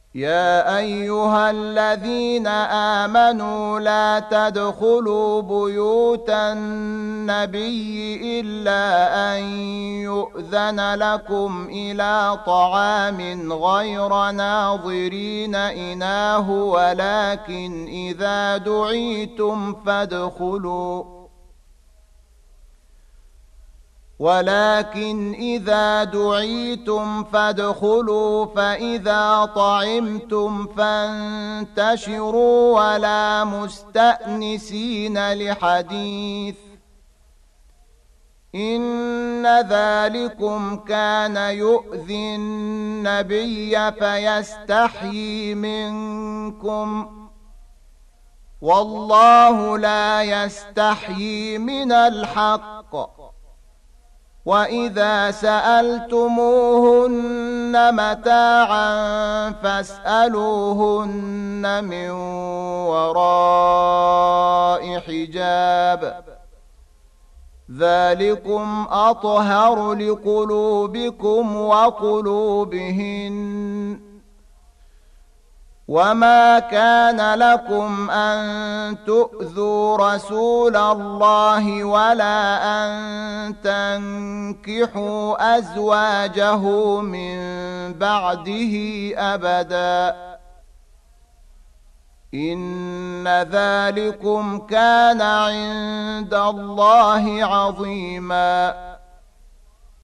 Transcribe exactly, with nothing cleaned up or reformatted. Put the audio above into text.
يا أيها الذين آمنوا لا تدخلوا بيوت النبي إلا أن يؤذن لكم إلى طعام غير ناظرين إناه ولكن إذا دعيتم فادخلوا ولكن إذا دعيتم فادخلوا فإذا طعمتم فانتشروا ولا مستأنسين لحديث إن ذلكم كان يؤذي النبي فيستحيي منكم والله لا يستحيي من الحق وإذا سألتموهن متاعا فاسألوهن من وراء حجاب ذلكم أطهر لقلوبكم وقلوبهن وما كان لكم أن تؤذوا رسول الله ولا أن تنكحوا أزواجه من بعده أبدا إن ذلكم كان عند الله عظيما